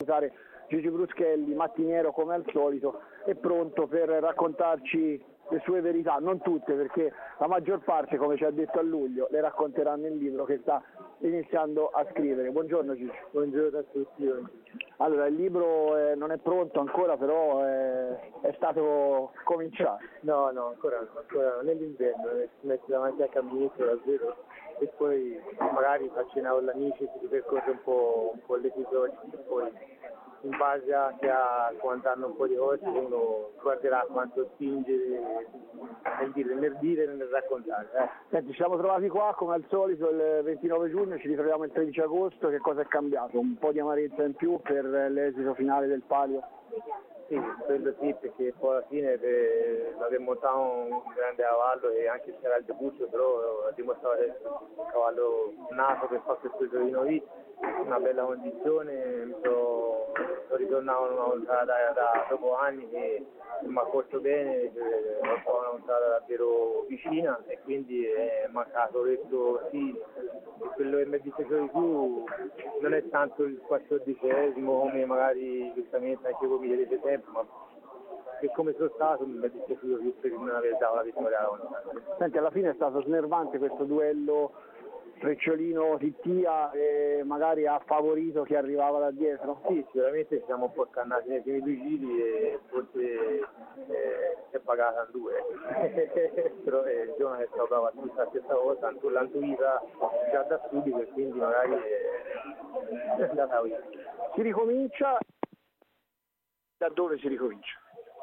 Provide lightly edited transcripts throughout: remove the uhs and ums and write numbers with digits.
salutare Gigi Bruschelli, mattiniero come al solito, è pronto per raccontarci le sue verità, non tutte, perché la maggior parte, come ci ha detto a luglio, le racconterà nel libro che sta iniziando a scrivere. Buongiorno Gigi. Buongiorno a tutti. Allora, il libro non è pronto ancora, però è stato cominciato. No, ancora nell'inverno, si mette davanti al camminetto davvero e poi magari faccio una con l'amici, si ripercorre un po' l'episodio e poi in base anche a quando hanno un po' di cose uno guarderà quanto spinge nel dire e nel raccontare. Senti, ci siamo trovati qua come al solito il 29 giugno, ci ritroviamo il 13 agosto, che cosa è cambiato? Un po' di amarezza in più per l'esito finale del Palio? Sì, quello sì, perché poi alla fine l'aver montato un grande cavallo e anche se era il debutto, però ha dimostrato essere un cavallo nato per fare questo giochino lì, una bella condizione, sono ritornato una montata da dopo anni che mi ha corso bene, ho fatto una montata davvero vicina e quindi è mancato questo sì, quello che mi è dispiaciuto di più non è tanto il 14esimo come magari giustamente anche voi mi chiedete sempre, ma che come sono stato mi è dispiaciuto più per non aver dato la vittoria alla montata. Senti, alla fine è stato snervante questo duello Frecciolino-Tittia e magari ha favorito chi arrivava da dietro? Sì, sicuramente ci siamo un po' scannati nei primi due giri e forse si è pagata in due, però Giona è stato bravo a tutta la stessa cosa, l'ha intuita già da subito e quindi magari è andata via. Si ricomincia? Da dove si ricomincia?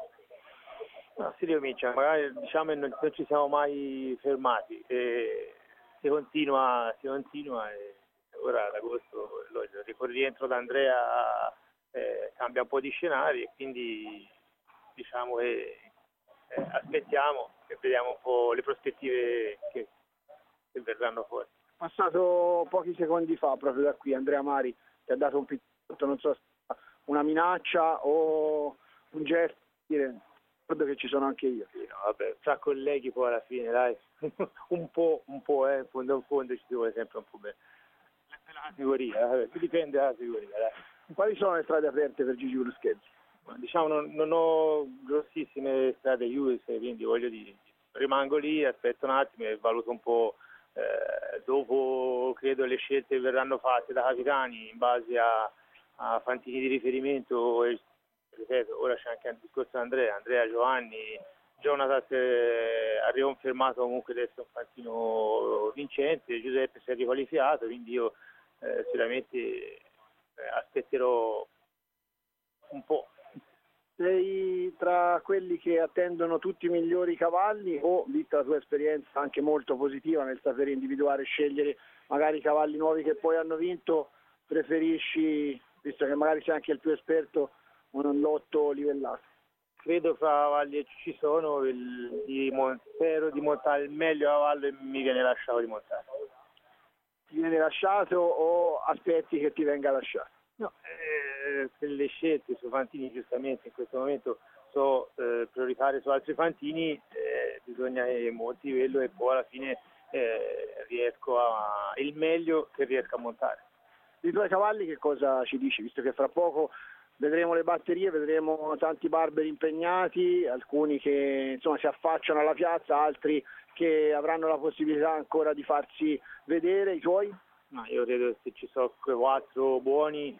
No, si ricomincia, magari diciamo non ci siamo mai fermati. Si continua e ora ad agosto il rientro da Andrea cambia un po' di scenari e quindi diciamo che aspettiamo e vediamo un po' le prospettive che verranno fuori. Passato pochi secondi fa proprio da qui Andrea Mari ti ha dato un piccolo, non so, una minaccia o un gesto, credo che ci sono anche io. Sì, no, vabbè, tra colleghi poi alla fine, dai, un po', in fondo ci si vuole sempre un po' bene. La categoria, dipende dalla categoria, dai. Quali sono le strade aperte per Gigi Bruschelli? Diciamo non ho grossissime strade chiuse, quindi voglio dire, rimango lì, aspetto un attimo e valuto un po', dopo credo le scelte verranno fatte da capitani in base a fantini di riferimento e ripeto, ora c'è anche il discorso di Andrea Giovanni, Jonathan ha riconfermato comunque di essere un fantino vincente, Giuseppe si è riqualificato, quindi io sicuramente aspetterò un po'. Sei tra quelli che attendono tutti i migliori cavalli o, vista la tua esperienza anche molto positiva nel sapere individuare e scegliere magari i cavalli nuovi che poi hanno vinto, preferisci, visto che magari sei anche il più esperto, un lotto livellato? Credo fra cavalli che ci sono, spero di montare il meglio cavallo e mi viene lasciato di montare. Ti viene lasciato o aspetti che ti venga lasciato? No, per le scelte sui fantini giustamente in questo momento sono prioritarie su altri fantini, bisogna che monti quello e poi alla fine riesco il meglio che riesco a montare. Di tuoi cavalli che cosa ci dici? Visto che fra poco vedremo le batterie, vedremo tanti barberi impegnati, alcuni che insomma si affacciano alla piazza, altri che avranno la possibilità ancora di farsi vedere, i tuoi? No, io credo che se ci sono quei 4 buoni,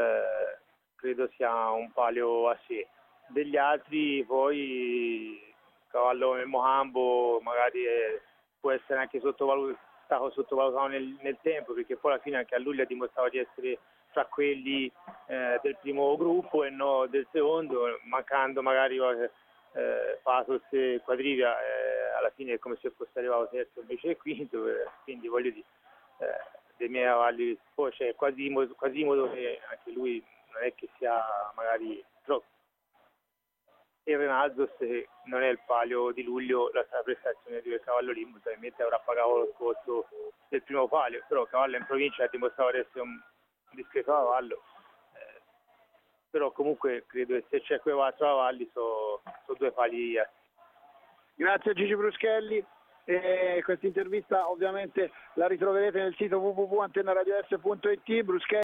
credo sia un palio a sé. Degli altri poi il cavallo come Mocambo magari può essere anche stato sottovalutato nel tempo, perché poi alla fine anche a luglio ha dimostrato di essere tra quelli del primo gruppo e no del secondo, mancando magari Pathos e Quadrivia, alla fine è come se fosse arrivato terzo invece quinto, quindi voglio dire, dei miei cavalli, poi c'è Quasimodo che anche lui non è che sia magari troppo, e Renaldos non è il palio di luglio, la sua prestazione di quel cavallo lì probabilmente avrà pagato lo scorso del primo palio, però il cavallo in provincia ha dimostrato di essere un discreto cavallo, però comunque credo che se c'è quei 4 cavalli sono 2 pali. Grazie a Gigi Bruschelli. Questa intervista ovviamente la ritroverete nel sito www.antennaradio.it. Bruschelli